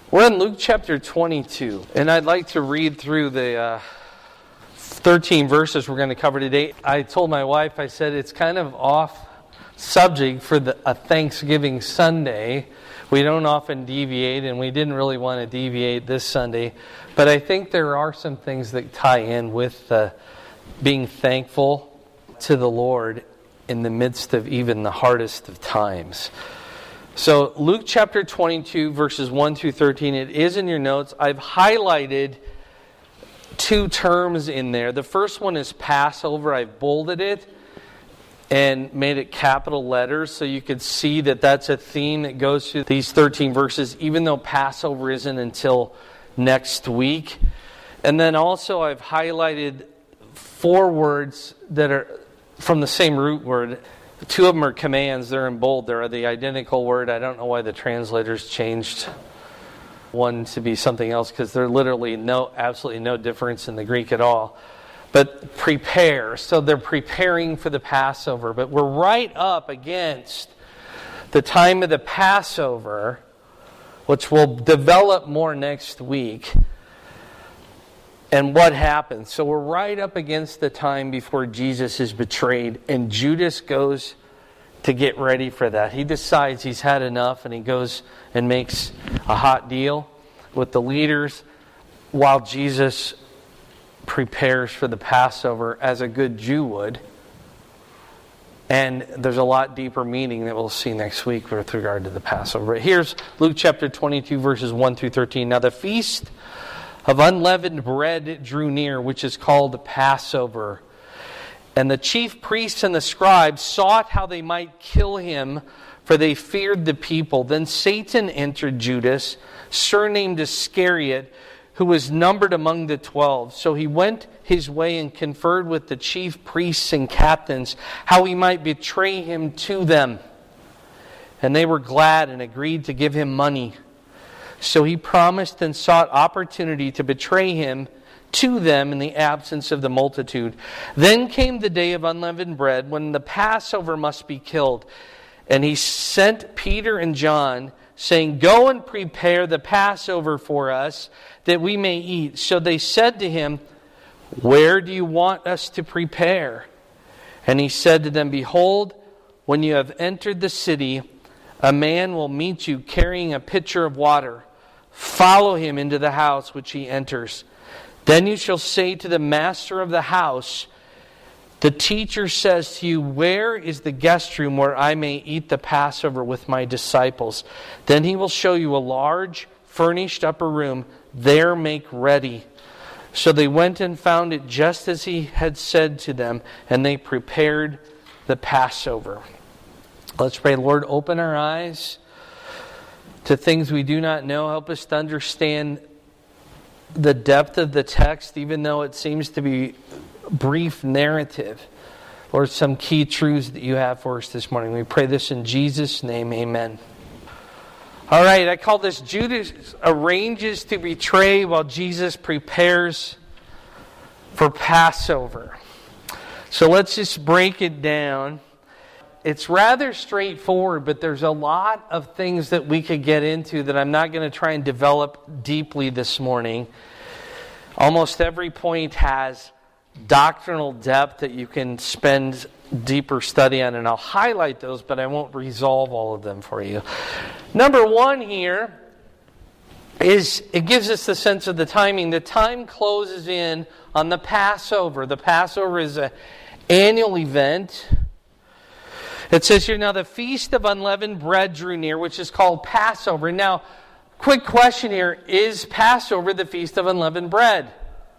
We're in Luke chapter 22, and I'd like to read through the 13 verses we're going to cover today. I told my wife, I said, it's kind of off subject for a Thanksgiving Sunday. We don't often deviate, and we didn't really want to deviate this Sunday. But I think there are some things that tie in with being thankful to the Lord in the midst of even the hardest of times. So Luke chapter 22, verses 1 through 13, it is in your notes. I've highlighted two terms in there. The first one is Passover. I've bolded it and made it capital letters so you could see that that's a theme that goes through these 13 verses, even though Passover isn't until next week. And then also I've highlighted four words that are from the same root word. Two of them are commands. They're in bold. They're the identical word. I don't know why the translators changed one to be something else, because there's literally absolutely no difference in the Greek at all. But prepare. So they're preparing for the Passover. But we're right up against the time of the Passover, which will develop more next week. And what happens? So we're right up against the time before Jesus is betrayed, and Judas goes to get ready for that. He decides he's had enough, and he goes and makes a hot deal with the leaders while Jesus prepares for the Passover as a good Jew would. And there's a lot deeper meaning that we'll see next week with regard to the Passover. Here's Luke chapter 22, verses 1 through 13. Now the feast of unleavened bread drew near, which is called the Passover. And the chief priests and the scribes sought how they might kill him, for they feared the people. Then Satan entered Judas, surnamed Iscariot, who was numbered among the 12. So he went his way and conferred with the chief priests and captains how he might betray him to them. And they were glad and agreed to give him money. So he promised and sought opportunity to betray him to them in the absence of the multitude. Then came the day of unleavened bread, when the Passover must be killed. And he sent Peter and John, saying, "Go and prepare the Passover for us, that we may eat." So they said to him, "Where do you want us to prepare?" And he said to them, "Behold, when you have entered the city, a man will meet you carrying a pitcher of water. Follow him into the house which he enters. Then you shall say to the master of the house, 'The teacher says to you, where is the guest room where I may eat the Passover with my disciples?' Then he will show you a large, furnished upper room. There make ready." So they went and found it just as he had said to them, and they prepared the Passover. Let's pray. Lord, open our eyes to things we do not know. Help us to understand the depth of the text, even though it seems to be brief narrative. Lord, some key truths that you have for us this morning. We pray this in Jesus' name, amen. All right, I call this Judas arranges to betray while Jesus prepares for Passover. So let's just break it down. It's rather straightforward, but there's a lot of things that we could get into that I'm not going to try and develop deeply this morning. Almost every point has doctrinal depth that you can spend deeper study on, and I'll highlight those, but I won't resolve all of them for you. Number one here is it gives us the sense of the timing. The time closes in on the Passover. The Passover is an annual event. It says here, now the feast of unleavened bread drew near, which is called Passover. Now, quick question here. Is Passover the feast of unleavened bread?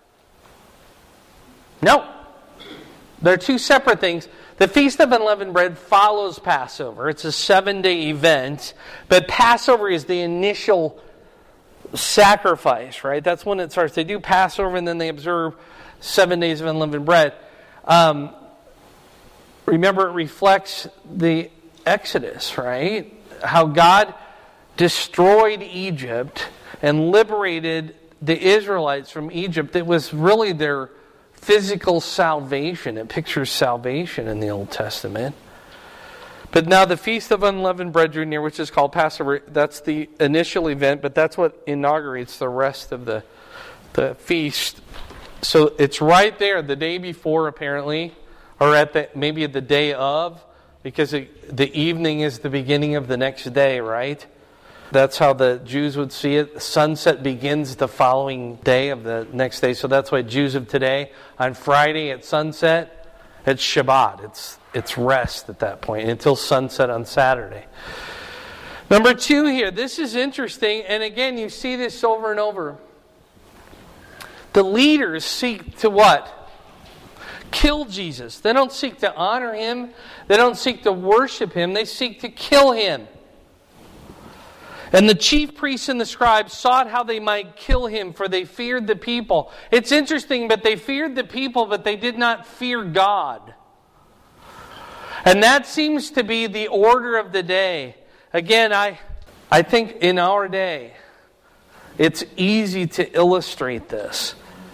No. They're two separate things. The feast of unleavened bread follows Passover. It's a 7-day event. But Passover is the initial sacrifice, right? That's when it starts. They do Passover and then they observe 7 days of unleavened bread. Remember, it reflects the Exodus, right? How God destroyed Egypt and liberated the Israelites from Egypt. It was really their physical salvation. It pictures salvation in the Old Testament. But now the Feast of Unleavened Bread drew near, which is called Passover. That's the initial event, but that's what inaugurates the rest of the feast. So it's right there, the day before apparently, or maybe the day of, because the evening is the beginning of the next day, right? That's how the Jews would see it. Sunset begins the following day of the next day. So that's why Jews of today, on Friday at sunset, it's Shabbat. It's rest at that point until sunset on Saturday. Number 2 here. This is interesting. And again, you see this over and over. The leaders seek to what? Kill Jesus. They don't seek to honor Him. They don't seek to worship Him. They seek to kill Him. And the chief priests and the scribes sought how they might kill Him, for they feared the people. It's interesting, but they feared the people, but they did not fear God. And that seems to be the order of the day. Again, I think in our day, it's easy to illustrate this.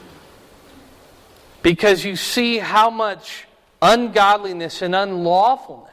Because you see how much ungodliness and unlawfulness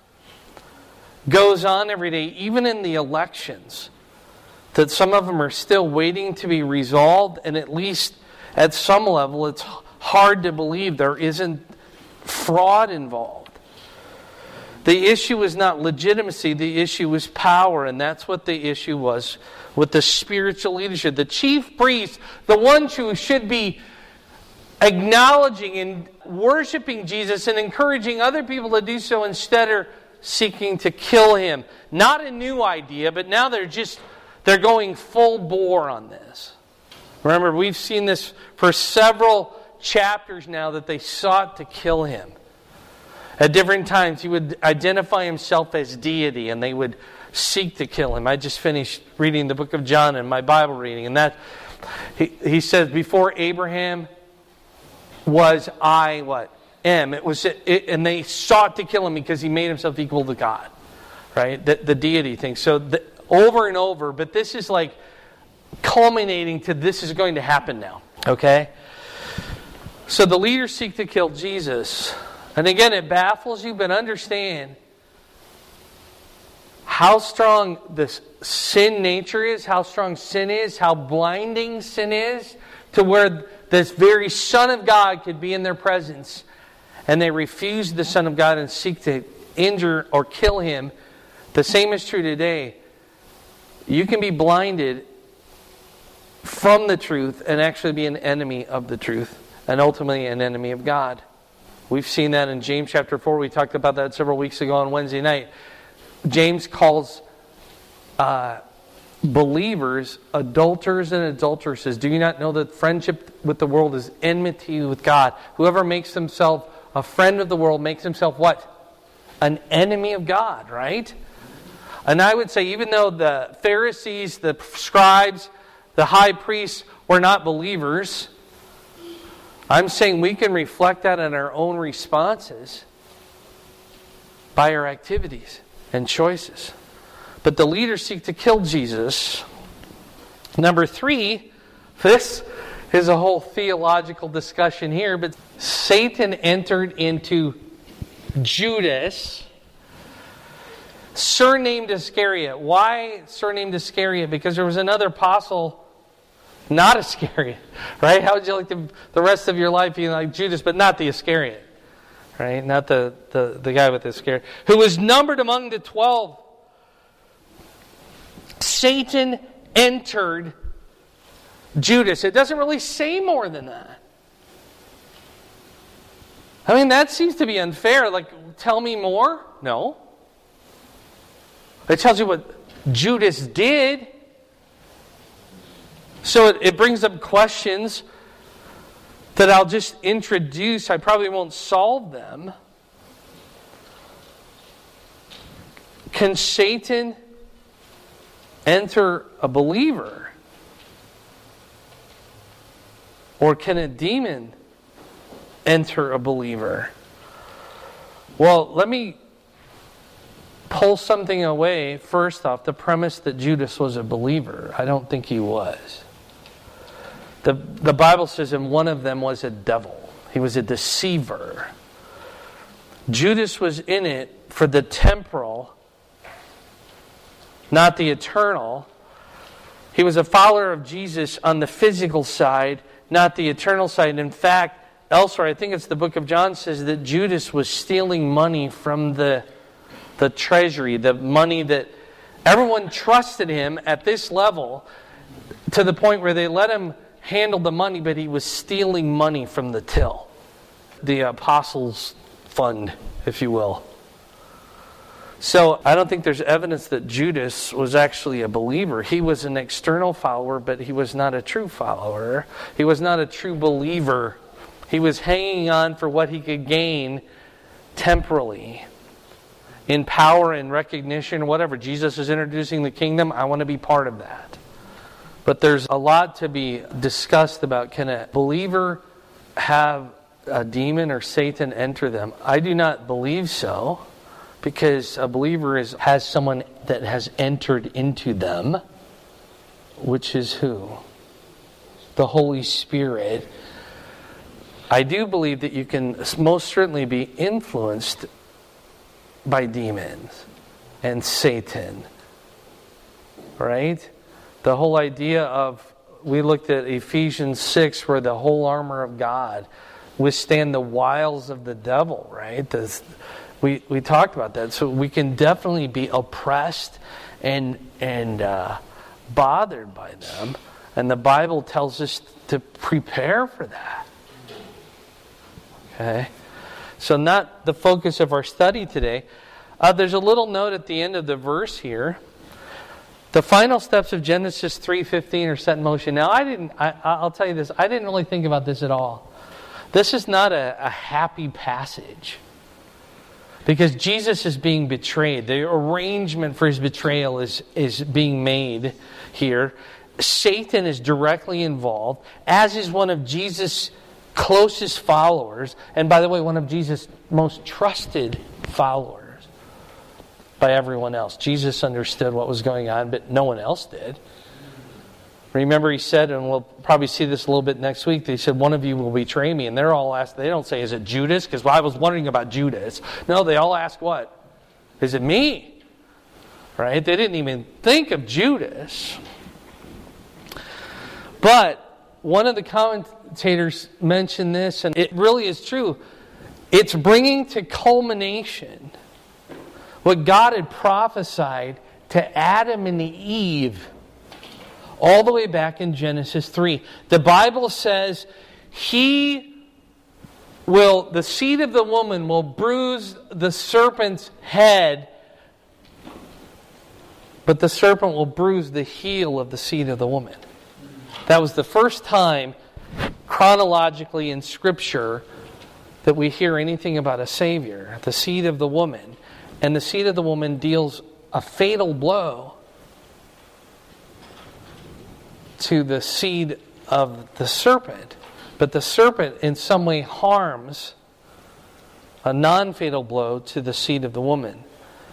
goes on every day, even in the elections, that some of them are still waiting to be resolved, and at least at some level it's hard to believe there isn't fraud involved. The issue is not legitimacy, the issue is power, and that's what the issue was with the spiritual leadership. The chief priests, the ones who should be acknowledging and worshiping Jesus and encouraging other people to do so, instead are seeking to kill Him. Not a new idea, but now they're going full bore on this. Remember, we've seen this for several chapters now, that they sought to kill Him. At different times, He would identify Himself as deity, and they would seek to kill Him. I just finished reading the book of John in my Bible reading, and that he says, before Abraham was I what? And they sought to kill Him because He made Himself equal to God, right? The deity thing. So over and over, but this is like culminating to this is going to happen now. Okay? So the leaders seek to kill Jesus. And again, it baffles you, but understand how strong this sin nature is, how strong sin is, how blinding sin is, to where this very Son of God could be in their presence, and they refuse the Son of God and seek to injure or kill Him. The same is true today. You can be blinded from the truth and actually be an enemy of the truth, and ultimately an enemy of God. We've seen that in James chapter 4. We talked about that several weeks ago on Wednesday night. James calls believers adulterers and adulteresses. Do you not know that friendship with the world is enmity with God? Whoever makes himself a friend of the world makes himself what? An enemy of God, right? And I would say, even though the Pharisees, the scribes, the high priests were not believers, I'm saying we can reflect that in our own responses by our activities and choices. But the leaders seek to kill Jesus. Number 3, this is a whole theological discussion here, but Satan entered into Judas, surnamed Iscariot. Why surnamed Iscariot? Because there was another apostle, not Iscariot, right? How would you like the rest of your life being like Judas, but not the Iscariot, right? Not the guy with the Iscariot, who was numbered among the 12. Satan entered Judas. It doesn't really say more than that. I mean, that seems to be unfair. Like, tell me more? No. It tells you what Judas did. So it brings up questions that I'll just introduce. I probably won't solve them. Can Satan enter a believer? Or can a demon enter a believer? Well, let me pull something away. First off, the premise that Judas was a believer. I don't think he was. The Bible says, and one of them was a devil. He was a deceiver. Judas was in it for the temporal, not the eternal. He was a follower of Jesus on the physical side, not the eternal side. In fact, elsewhere, I think it's the book of John, says that Judas was stealing money from the treasury, the money that everyone trusted him at this level, to the point where they let him handle the money, but he was stealing money from the till. The apostles' fund, if you will. So I don't think there's evidence that Judas was actually a believer. He was an external follower, but he was not a true follower. He was not a true believer. He was hanging on for what he could gain temporally, in power and recognition, whatever. Jesus is introducing the kingdom. I want to be part of that. But there's a lot to be discussed about, can a believer have a demon or Satan enter them? I do not believe so, because a believer has someone that has entered into them, which is who? The Holy Spirit. I do believe that you can most certainly be influenced by demons and Satan. Right? The whole idea of, we looked at Ephesians 6, where the whole armor of God withstand the wiles of the devil, right? We talked about that. So we can definitely be oppressed and bothered by them. And the Bible tells us to prepare for that. Okay? So not the focus of our study today. There's a little note at the end of the verse here. The final steps of Genesis 3:15 are set in motion. Now, I'll tell you this. I didn't really think about this at all. This is not a happy passage, because Jesus is being betrayed. The arrangement for his betrayal is being made here. Satan is directly involved, as is one of Jesus' closest followers, and by the way, one of Jesus' most trusted followers by everyone else. Jesus understood what was going on, but no one else did. Remember, he said, and we'll probably see this a little bit next week, he said, one of you will betray me. And they're all asked, they don't say, is it Judas? Because I was wondering about Judas. No, they all ask what? Is it me? Right? They didn't even think of Judas. But one of the commentators mentioned this, and it really is true. It's bringing to culmination what God had prophesied to Adam and Eve all the way back in Genesis 3. The Bible says, the seed of the woman will bruise the serpent's head, but the serpent will bruise the heel of the seed of the woman. That was the first time chronologically in Scripture that we hear anything about a Savior, the seed of the woman. And the seed of the woman deals a fatal blow to the seed of the serpent. But the serpent in some way harms a non-fatal blow to the seed of the woman.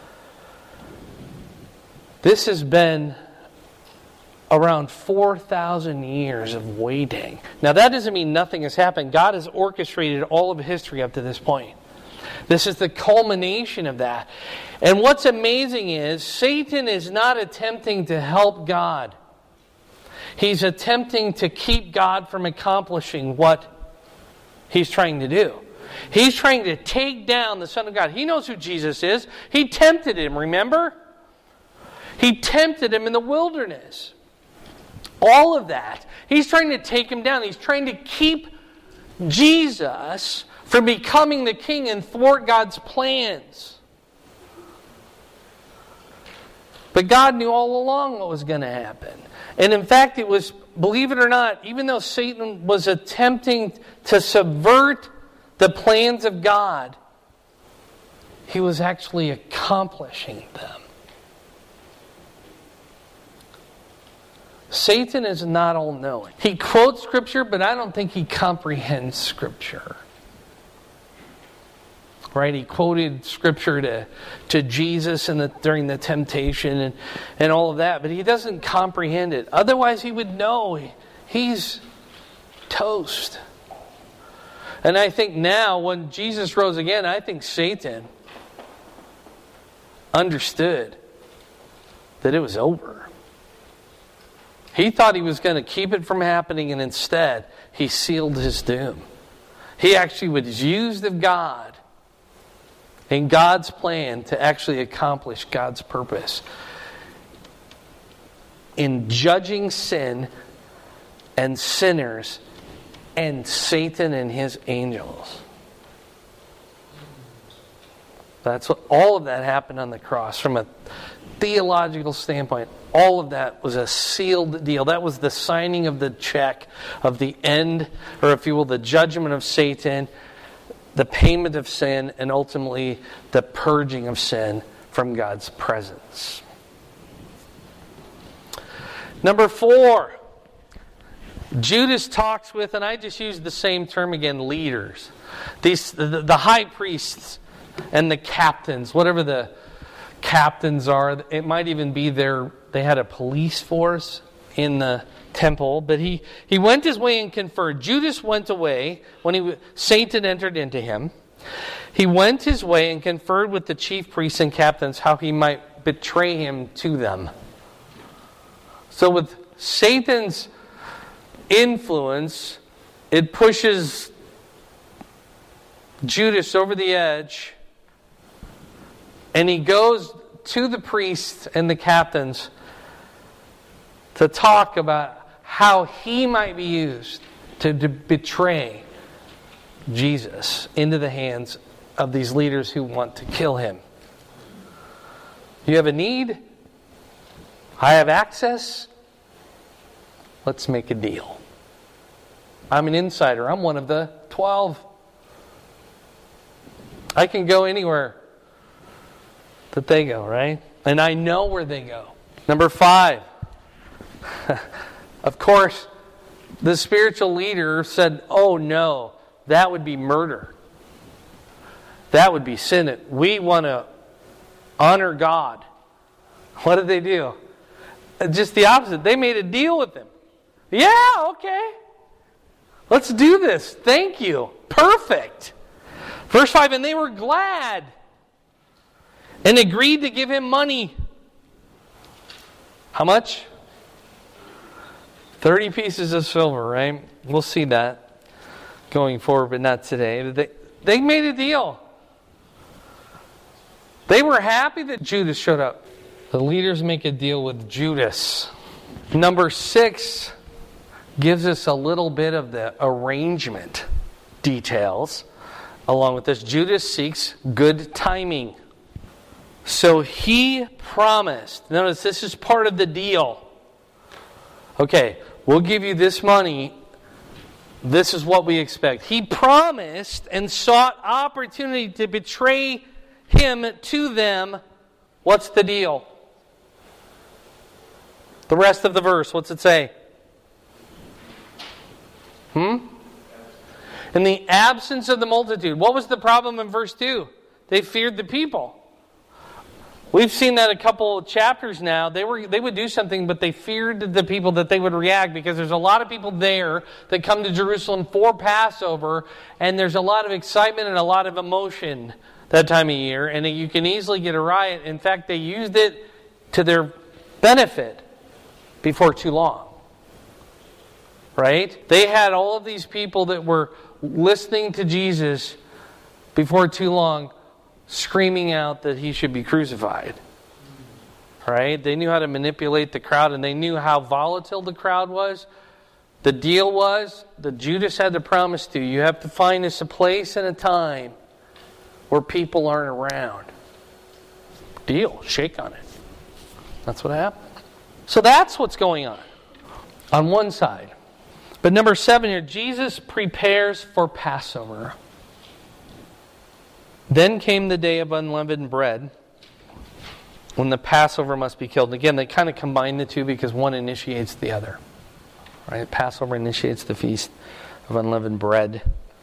This has been around 4,000 years of waiting. Now that doesn't mean nothing has happened. God has orchestrated all of history up to this point. This is the culmination of that. And what's amazing is Satan is not attempting to help God. He's attempting to keep God from accomplishing what he's trying to do. He's trying to take down the Son of God. He knows who Jesus is. He tempted him, remember? He tempted him in the wilderness. All of that. He's trying to take him down. He's trying to keep Jesus from becoming the king and thwart God's plans. But God knew all along what was going to happen. And in fact, it was, believe it or not, even though Satan was attempting to subvert the plans of God, he was actually accomplishing them. Satan is not all-knowing. He quotes Scripture, but I don't think he comprehends Scripture. Right? He quoted Scripture to Jesus during the temptation and all of that, but he doesn't comprehend it. Otherwise, he would know he's toast. And I think now, when Jesus rose again, I think Satan understood that it was over. He thought he was going to keep it from happening, and instead, he sealed his doom. He actually was used of God in God's plan to actually accomplish God's purpose in judging sin and sinners and Satan and his angels. That's what all of that happened on the cross. From a theological standpoint, all of that was a sealed deal. That was the signing of the check of the end, or if you will, the judgment of Satan, the payment of sin, and ultimately the purging of sin from God's presence. Number 4, Judas talks with, and I just use the same term again, leaders. The high priests and the captains, whatever the captains are. It might even be they had a police force in the temple, but he went his way and conferred. Judas went away when Satan entered into him. He went his way and conferred with the chief priests and captains how he might betray him to them. So with Satan's influence, it pushes Judas over the edge, and he goes to the priests and the captains to talk about how he might be used to betray Jesus into the hands of these leaders who want to kill him. You have a need? I have access? Let's make a deal. I'm an insider. I'm one of the 12. I can go anywhere that they go, right? And I know where they go. Number 5. Of course, the spiritual leader said, oh no, that would be murder. That would be sin. We want to honor God. What did they do? Just the opposite. They made a deal with him. Yeah, okay. Let's do this. Thank you. Perfect. Verse 5, and they were glad and agreed to give him money. How much? 30 pieces of silver, right? We'll see that going forward, but not today. They made a deal. They were happy that Judas showed up. The leaders make a deal with Judas. Number 6 gives us a little bit of the arrangement details along with this. Judas seeks good timing. So he promised. Notice this is part of the deal. Okay, we'll give you this money. This is what we expect. He promised and sought opportunity to betray him to them. What's the deal? The rest of the verse, what's it say? In the absence of the multitude. What was the problem in verse 2? They feared the people. We've seen that a couple of chapters now. They would do something, but they feared the people, that they would react, because there's a lot of people there that come to Jerusalem for Passover, and there's a lot of excitement and a lot of emotion that time of year, and you can easily get a riot. In fact, they used it to their benefit before too long. Right? They had all of these people that were listening to Jesus before too long, screaming out that he should be crucified. Right? They knew how to manipulate the crowd, and they knew how volatile the crowd was. The deal was that Judas had to promise to you have to find us a place and a time where people aren't around. Deal. Shake on it. That's what happened. So that's what's going on one side. But number 7 here, Jesus prepares for Passover. Then came the day of unleavened bread, when the Passover must be killed. Again, they kind of combine the two because one initiates the other. Right? Passover initiates the feast of unleavened bread.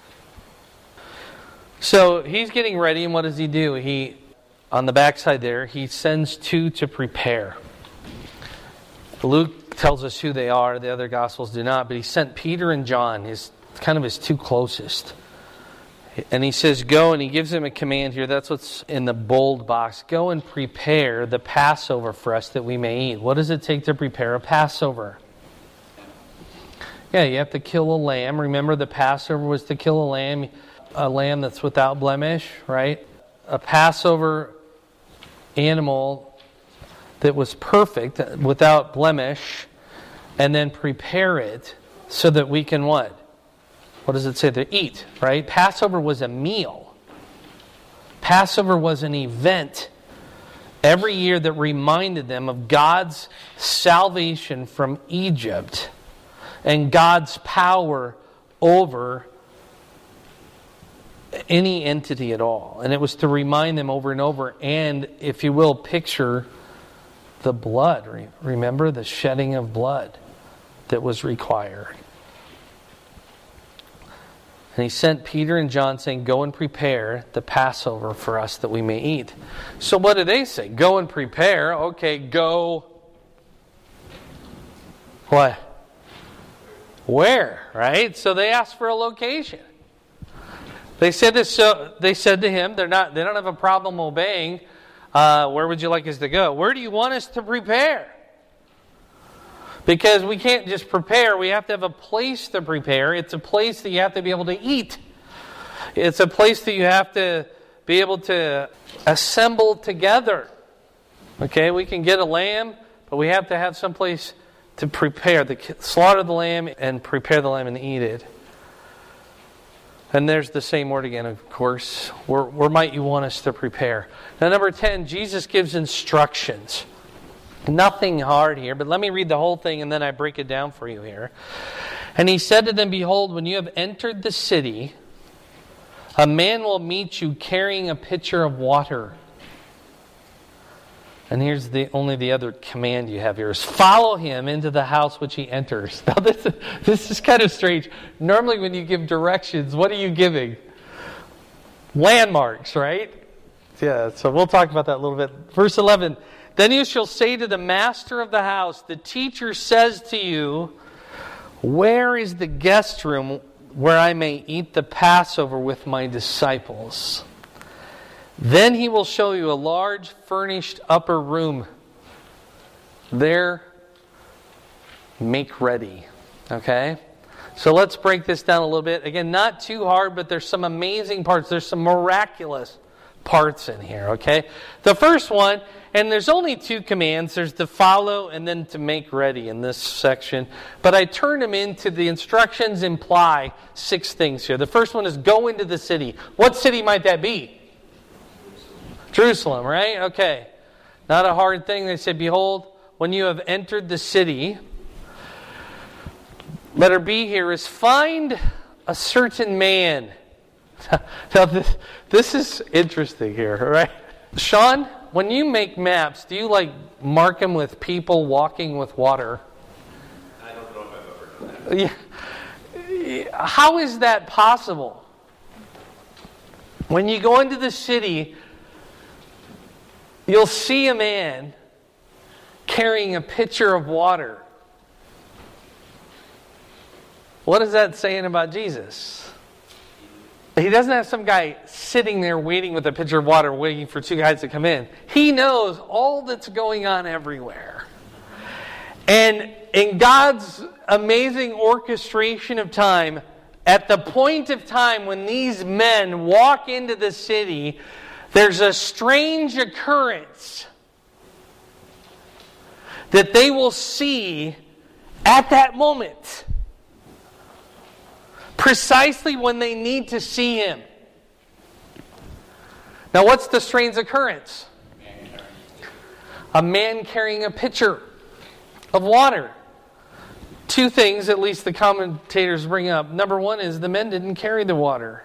So he's getting ready, and what does he do? On the backside there, he sends 2 to prepare. Luke tells us who they are. The other Gospels do not. But he sent Peter and John, his 2 closest. And he says, go, and he gives him a command here. That's what's in the bold box. Go and prepare the Passover for us that we may eat. What does it take to prepare a Passover? Yeah, you have to kill a lamb. Remember, the Passover was to kill a lamb that's without blemish, right? A Passover animal that was perfect, without blemish, and then prepare it so that we can what? What does it say? To eat, right? Passover was a meal. Passover was an event every year that reminded them of God's salvation from Egypt and God's power over any entity at all. And it was to remind them over and over, and, if you will, picture the blood. Remember the shedding of blood that was required. And he sent Peter and John saying, go and prepare the Passover for us that we may eat. So what do they say? Go and prepare. Okay, go. What? Where? Right? So they asked for a location. They said this. So they said to him, they don't have a problem obeying. Where would you like us to go? Where do you want us to prepare? Because we can't just prepare. We have to have a place to prepare. It's a place that you have to be able to eat. It's a place that you have to be able to assemble together. Okay, we can get a lamb, but we have to have some place to prepare. Slaughter the lamb and prepare the lamb and eat it. And there's the same word again, of course. Where might you want us to prepare? Now, number 10, Jesus gives instructions. Nothing hard here, but let me read the whole thing and then I break it down for you here. And he said to them, behold, when you have entered the city, a man will meet you carrying a pitcher of water. And here's only the other command you have here is follow him into the house which he enters. Now this is kind of strange. Normally when you give directions, what are you giving? Landmarks, right? Yeah, so we'll talk about that a little bit. Verse 11, then you shall say to the master of the house, the teacher says to you, where is the guest room where I may eat the Passover with my disciples? Then he will show you a large furnished upper room. There, make ready. Okay? So let's break this down a little bit. Again, not too hard, but there's some amazing parts. There's some miraculous parts in here. Okay? The first one, and there's only two commands. There's to follow and then to make ready in this section. But I turned them into the instructions imply 6 things here. The first one is go into the city. What city might that be? Jerusalem, right? Okay. Not a hard thing. They said, behold, when you have entered the city, letter B here is find a certain man. Now this is interesting here, right? Sean, when you make maps, do you mark them with people walking with water? I don't know if I've ever done that. Yeah. How is that possible? When you go into the city, you'll see a man carrying a pitcher of water. What is that saying about Jesus? He doesn't have some guy sitting there waiting with a pitcher of water, waiting for 2 guys to come in. He knows all that's going on everywhere. And in God's amazing orchestration of time, at the point of time when these men walk into the city, there's a strange occurrence that they will see at that moment. Precisely when they need to see him. Now what's the strange occurrence? A man carrying a pitcher of water. 2 things, at least the commentators bring up. Number 1 is the men didn't carry the water.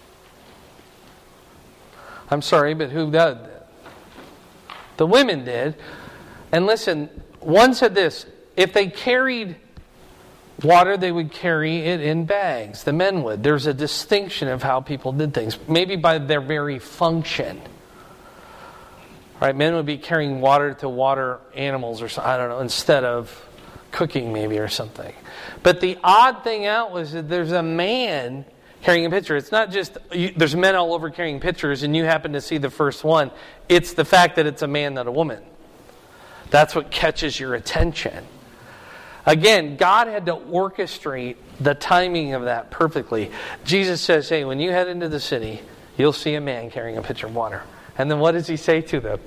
I'm sorry, but who did? The women did. And listen, one said this, if they carried water, they would carry it in bags. The men would. There's a distinction of how people did things. Maybe by their very function. Right? Men would be carrying water to water animals or something, I don't know, instead of cooking maybe or something. But the odd thing out was that there's a man carrying a pitcher. It's not just, there's men all over carrying pitchers and you happen to see the first one. It's the fact that it's a man, not a woman. That's what catches your attention. Again, God had to orchestrate the timing of that perfectly. Jesus says, hey, when you head into the city, you'll see a man carrying a pitcher of water. And then what does he say to them?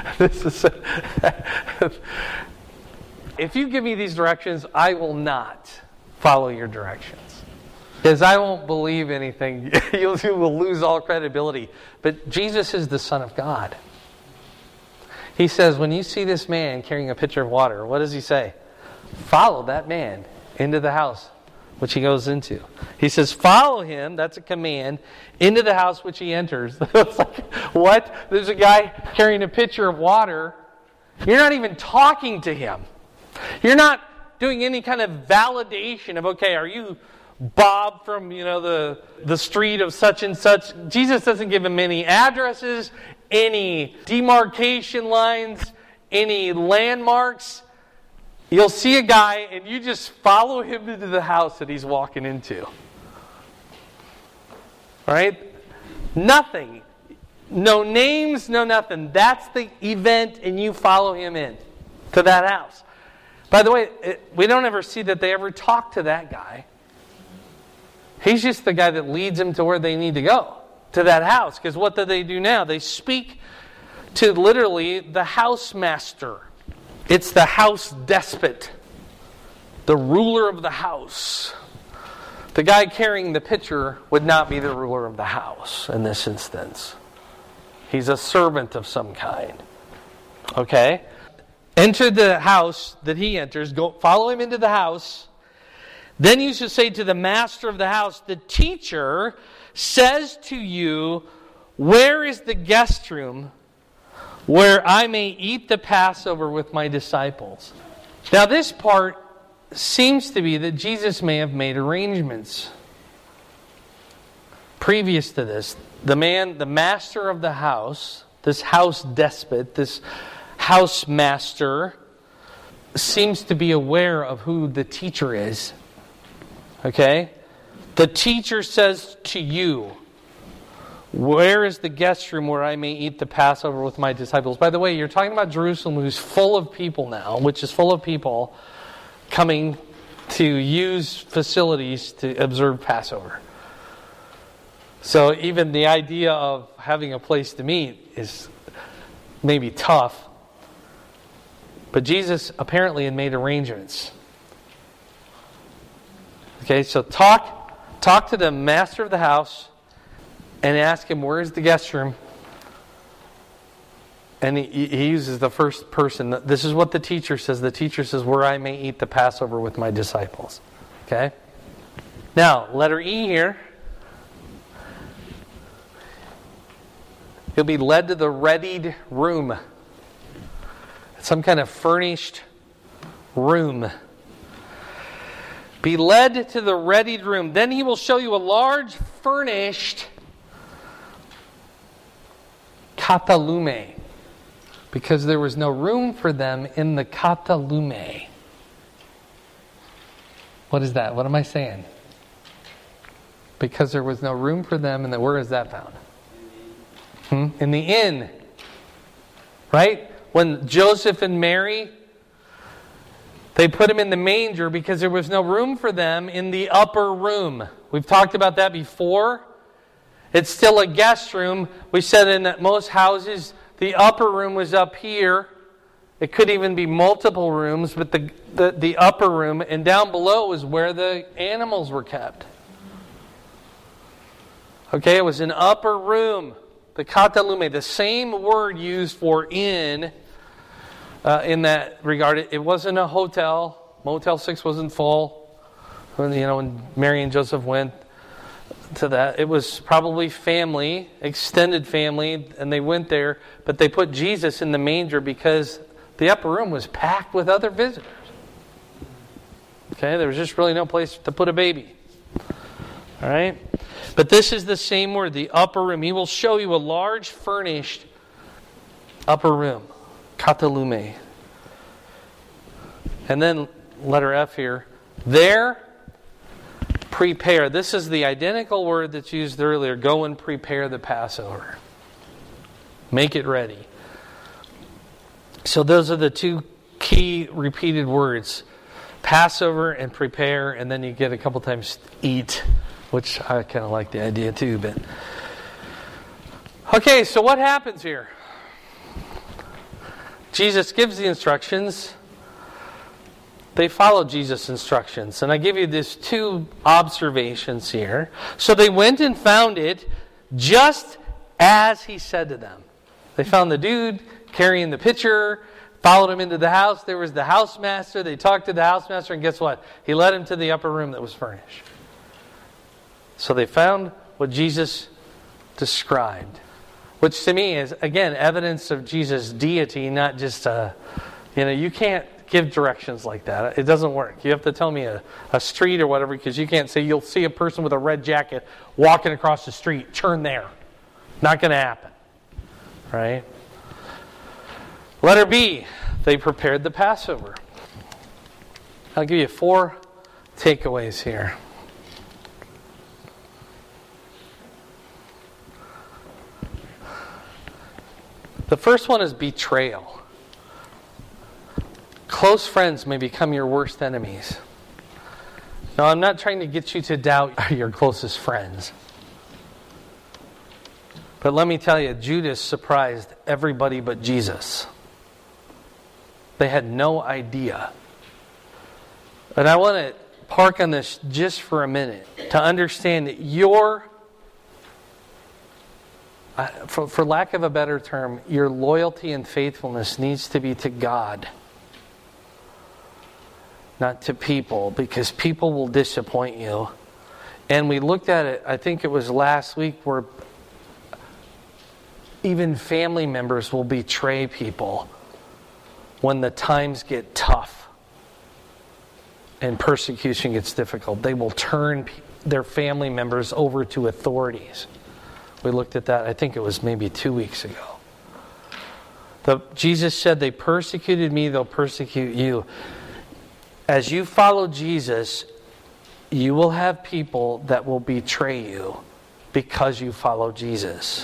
If you give me these directions, I will not follow your directions. Because I won't believe anything. You will lose all credibility. But Jesus is the Son of God. He says, when you see this man carrying a pitcher of water, what does he say? Follow that man into the house which he goes into. He says, follow him, that's a command, into the house which he enters. It's like, what? There's a guy carrying a pitcher of water. You're not even talking to him. You're not doing any kind of validation of, okay, are you Bob from, the street of such and such? Jesus doesn't give him any addresses, any demarcation lines, any landmarks. You'll see a guy and you just follow him into the house that he's walking into. Right? Nothing. No names, no nothing. That's the event and you follow him in to that house. By the way, we don't ever see that they ever talk to that guy. He's just the guy that leads them to where they need to go, to that house. Because what do they do now? They speak to literally the house master. It's the house despot, the ruler of the house. The guy carrying the pitcher would not be the ruler of the house in this instance. He's a servant of some kind. Okay? Enter the house that he enters. Go follow him into the house. Then you should say to the master of the house, the teacher says to you, where is the guest room where I may eat the Passover with my disciples? Now this part seems to be that Jesus may have made arrangements previous to this. The master of the house, this house despot, this house master, seems to be aware of who the teacher is. Okay? The teacher says to you, where is the guest room where I may eat the Passover with my disciples? By the way, you're talking about Jerusalem, who's full of people now, which is full of people coming to use facilities to observe Passover. So even the idea of having a place to meet is maybe tough. But Jesus apparently had made arrangements. Okay, so talk to the master of the house and ask him, where's the guest room? And he uses the first person. This is what the teacher says. The teacher says, where I may eat the Passover with my disciples. Okay? Now, letter E here. He'll be led to the readied room. Some kind of furnished room. Be led to the readied room. Then he will show you a large furnished katalume, because there was no room for them in the katalume. What is that? What am I saying? Because there was no room for them, and where is that found? In the inn. Right? When Joseph and Mary, they put him in the manger because there was no room for them in the upper room. We've talked about that before. It's still a guest room. We said in that most houses, the upper room was up here. It could even be multiple rooms, but the upper room, and down below was where the animals were kept. Okay, it was an upper room. The katalume, the same word used for inn in that regard. It wasn't a hotel. Motel 6 wasn't full. When Mary and Joseph went to that, it was probably family, extended family, and they went there. But they put Jesus in the manger because the upper room was packed with other visitors. Okay, there was just really no place to put a baby. All right? But this is the same word, the upper room. He will show you a large furnished upper room, katalume. And then letter F here. There, prepare. This is the identical word that's used earlier. Go and prepare the Passover. Make it ready. So those are the two key repeated words. Passover and prepare, and then you get a couple times eat, which I kind of like the idea too. But okay, so what happens here? Jesus gives the instructions. They follow Jesus' instructions. And I give you these two observations here. So they went and found it just as he said to them. They found the dude carrying the pitcher, followed him into the house. There was the housemaster. They talked to the housemaster, and guess what? He led him to the upper room that was furnished. So they found what Jesus described, which to me is, again, evidence of Jesus' deity, not just you can't give directions like that. It doesn't work. You have to tell me a street or whatever, because you can't say you'll see a person with a red jacket walking across the street. Turn there. Not going to happen. Right? Letter B, they prepared the Passover. I'll give you 4 takeaways here. The first one is betrayal. Close friends may become your worst enemies. Now, I'm not trying to get you to doubt your closest friends. But let me tell you, Judas surprised everybody but Jesus. They had no idea. And I want to park on this just for a minute to understand that for lack of a better term, your loyalty and faithfulness needs to be to God, not to people, because people will disappoint you. And we looked at it, I think it was last week, where even family members will betray people when the times get tough and persecution gets difficult. They will turn their family members over to authorities. We looked at that, I think it was maybe 2 weeks ago. Jesus said, they persecuted me, they'll persecute you. As you follow Jesus, you will have people that will betray you because you follow Jesus.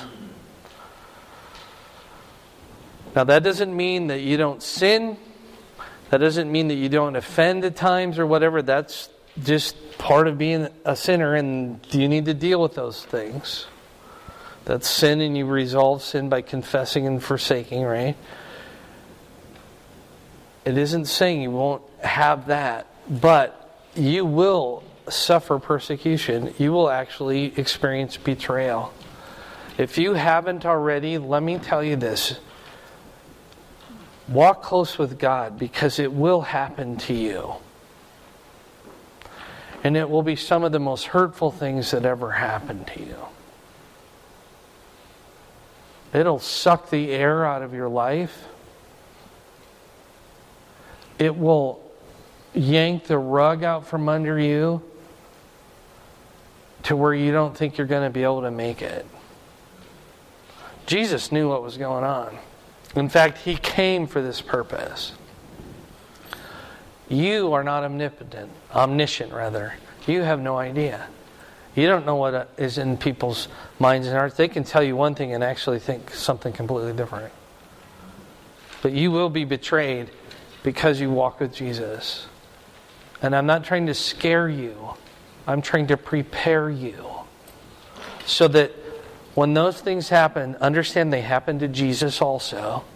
Now, that doesn't mean that you don't sin. That doesn't mean that you don't offend at times or whatever. That's just part of being a sinner, and you need to deal with those things. That's sin, and you resolve sin by confessing and forsaking, right? It isn't saying you won't have that, but you will suffer persecution. You will actually experience betrayal. If you haven't already, let me tell you this. Walk close with God, because it will happen to you. And it will be some of the most hurtful things that ever happened to you. It'll suck the air out of your life. It will yank the rug out from under you to where you don't think you're going to be able to make it. Jesus knew what was going on. In fact, He came for this purpose. You are not omniscient. You have no idea. You don't know what is in people's minds and hearts. They can tell you one thing and actually think something completely different. But you will be betrayed because you walk with Jesus. And I'm not trying to scare you. I'm trying to prepare you. So that when those things happen, understand they happen to Jesus also.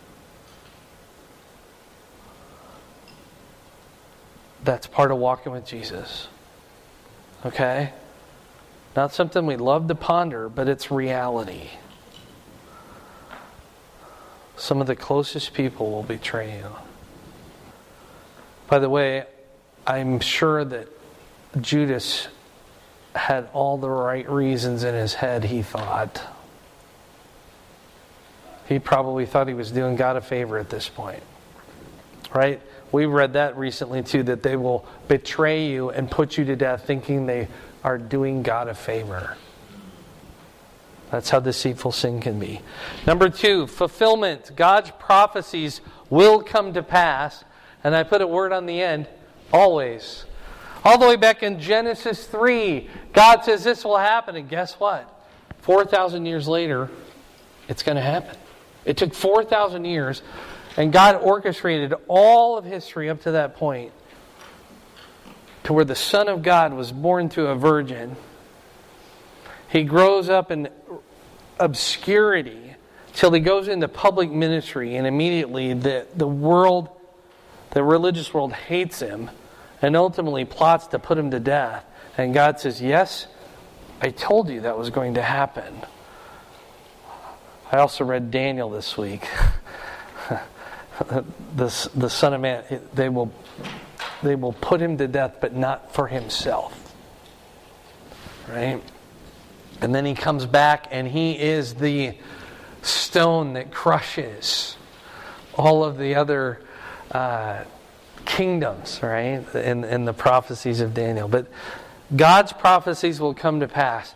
That's part of walking with Jesus. Okay? Not something we love to ponder, but it's reality. Some of the closest people will betray you. By the way, I'm sure that Judas had all the right reasons in his head, he thought. He probably thought he was doing God a favor at this point. Right? We read that recently too, that they will betray you and put you to death thinking they are doing God a favor. That's how deceitful sin can be. Number 2, fulfillment. God's prophecies will come to pass. And I put a word on the end, always. All the way back in Genesis 3, God says this will happen, and guess what? 4,000 years later, it's going to happen. It took 4,000 years, and God orchestrated all of history up to that point to where the Son of God was born to a virgin. He grows up in obscurity till he goes into public ministry, and immediately the religious world hates him and ultimately plots to put him to death. And God says, yes, I told you that was going to happen. I also read Daniel this week. the Son of Man, they will put him to death, but not for himself. Right? And then he comes back, and he is the stone that crushes all of the other kingdoms, right? In the prophecies of Daniel. But God's prophecies will come to pass.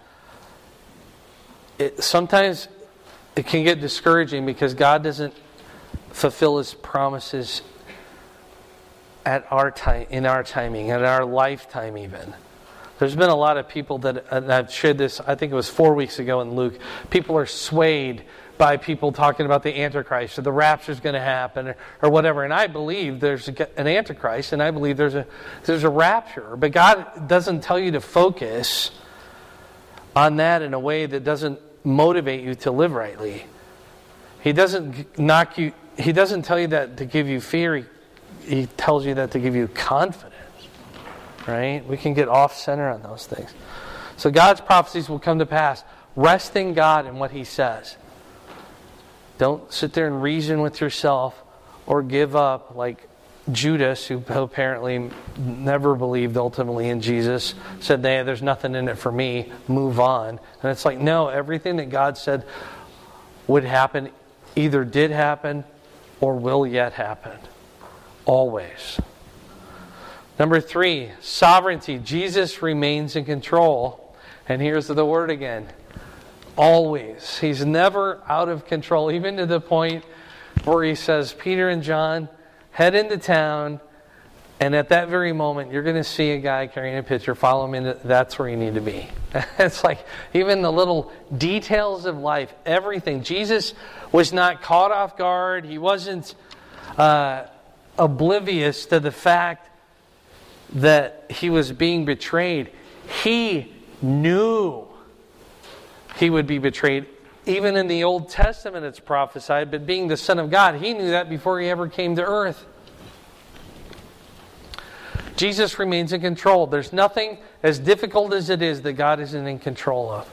Sometimes it can get discouraging because God doesn't fulfill His promises at our time, in our timing, at our lifetime even. There's been a lot of people that, and I've shared this, I think it was 4 weeks ago in Luke, people are swayed by people talking about the Antichrist, or the rapture's going to happen, or whatever. And I believe there's an Antichrist, and I believe there's a rapture. But God doesn't tell you to focus on that in a way that doesn't motivate you to live rightly. He doesn't knock you. He doesn't tell you that to give you fear. He tells you that to give you confidence. Right? We can get off center on those things. So God's prophecies will come to pass. Rest in God and what He says. Don't sit there and reason with yourself or give up like Judas, who apparently never believed ultimately in Jesus, said, "Hey, there's nothing in it for me, move on." And it's like, no, everything that God said would happen either did happen or will yet happen. Always. Number 3, sovereignty. Jesus remains in control. And here's the word again. Always. He's never out of control, even to the point where He says, Peter and John, head into town, and at that very moment, you're going to see a guy carrying a pitcher. Follow him, that's where you need to be. It's like even the little details of life, everything. Jesus was not caught off guard. He wasn't oblivious to the fact that He was being betrayed. He knew He would be betrayed. Even in the Old Testament it's prophesied, but being the Son of God, He knew that before He ever came to earth. Jesus remains in control. There's nothing as difficult as it is that God isn't in control of.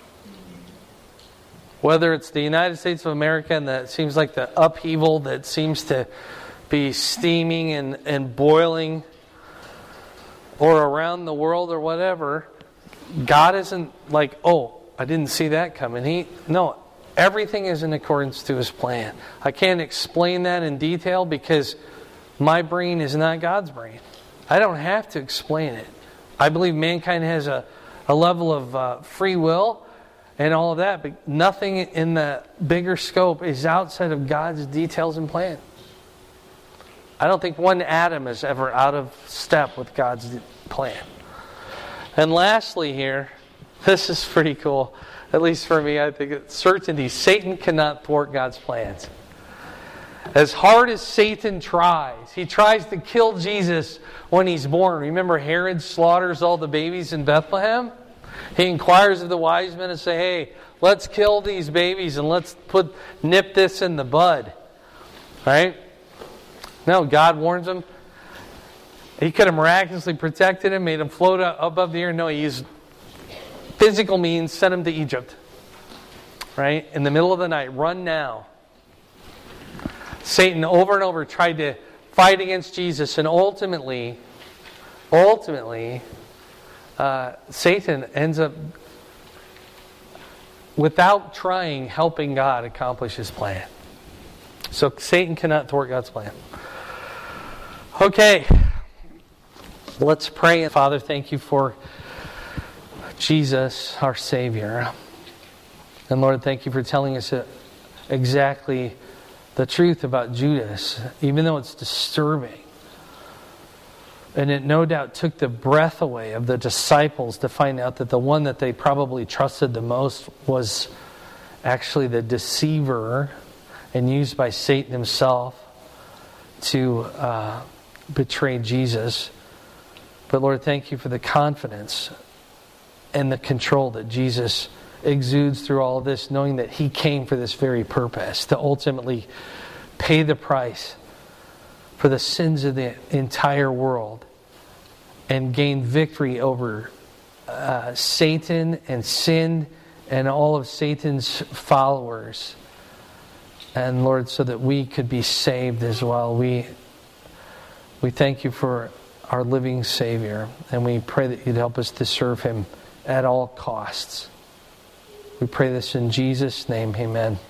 Whether it's the United States of America and that seems like the upheaval that seems to be steaming and boiling, or around the world or whatever, God isn't like, oh, I didn't see that coming. No, everything is in accordance to His plan. I can't explain that in detail because my brain is not God's brain. I don't have to explain it. I believe mankind has a level of free will and all of that, but nothing in the bigger scope is outside of God's details and plan. I don't think one atom is ever out of step with God's plan. And lastly here, this is pretty cool. At least for me, I think it's certainty. Satan cannot thwart God's plans. As hard as Satan tries, he tries to kill Jesus when He's born. Remember, Herod slaughters all the babies in Bethlehem? He inquires of the wise men and say, hey, let's kill these babies and let's nip this in the bud. Right? No, God warns him. He could have miraculously protected him, made him float above the air. No, He used physical means, sent him to Egypt. Right? In the middle of the night, run now. Satan over and over tried to fight against Jesus, and ultimately, Satan ends up, without trying, helping God accomplish His plan. So Satan cannot thwart God's plan. Okay, let's pray. Father, thank You for Jesus, our Savior. And Lord, thank You for telling us exactly the truth about Judas, even though it's disturbing. And it no doubt took the breath away of the disciples to find out that the one that they probably trusted the most was actually the deceiver and used by Satan himself to betray Jesus. But Lord, thank you for the confidence and the control that Jesus exudes through all of this, knowing that he came for this very purpose, to ultimately pay the price for the sins of the entire world and gain victory over Satan and sin and all of Satan's followers. And Lord, so that we could be saved as well. We thank you for our living Savior, and we pray that you'd help us to serve him at all costs. We pray this in Jesus' name. Amen.